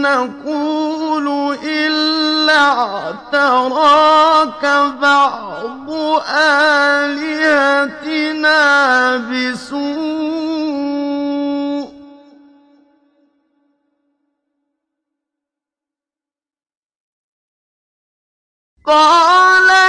نَقُولُ إِلَّا اعْتَرَاكَ بَعْضُ آلِهَتِنَا بِسُوءٍ ۗ قَالَ